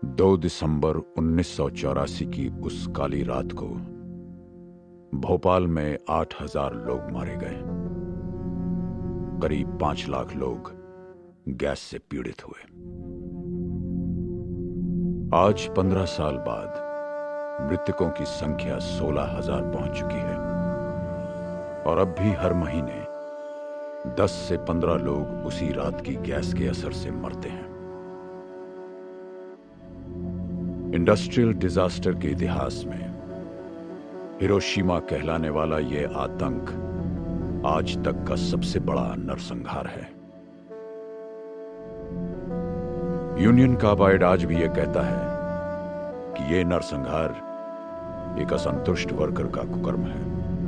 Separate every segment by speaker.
Speaker 1: 2 दिसंबर 1984 की उस काली रात को भोपाल में 8,000 लोग मारे गए। करीब 5 लाख लोग गैस से पीड़ित हुए। आज 15 साल बाद मृतकों की संख्या 16,000 पहुंच चुकी है और अब भी हर महीने 10 से 15 लोग उसी रात की गैस के असर से मरते हैं। इंडस्ट्रियल डिजास्टर के इतिहास में हिरोशिमा कहलाने वाला यह आतंक आज तक का सबसे बड़ा नरसंहार है। यूनियन कार्बाइड आज भी यह कहता है कि यह नरसंहार एक असंतुष्ट वर्कर का कुकर्म है।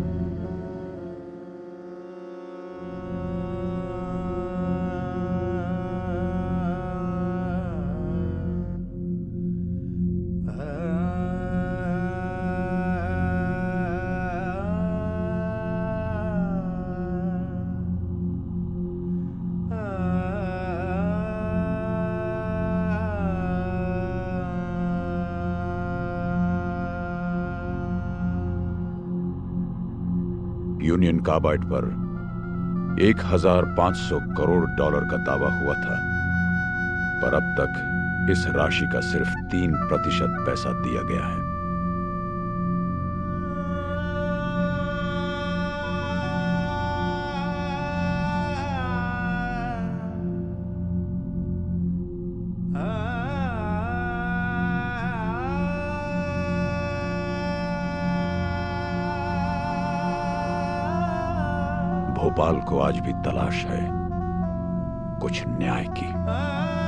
Speaker 1: यूनियन कार्बाइड पर 1,500 करोड़ डॉलर का दावा हुआ था, पर अब तक इस राशि का सिर्फ 3% पैसा दिया गया है। भोपाल को आज भी तलाश है कुछ न्याय की।